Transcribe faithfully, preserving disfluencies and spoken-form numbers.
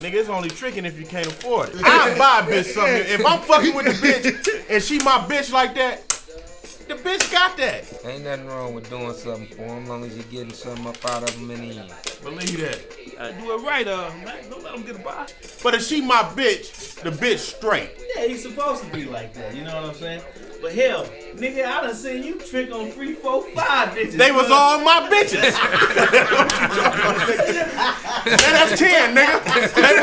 Nigga, it's only tricking if you can't afford it. I buy a bitch something. If I'm fucking with the bitch and she my bitch like that, the bitch got that. Ain't nothing wrong with doing something for him, as long as you're getting something up out of him in the end. Believe that. I do it right, uh, man. Don't let him get a buy. But if she my bitch, the bitch straight. Yeah, he's supposed to be like that. You know what I'm saying? But hell, nigga, I done seen you trick on three, four, five bitches. They was all my bitches. Man, that's ten, nigga.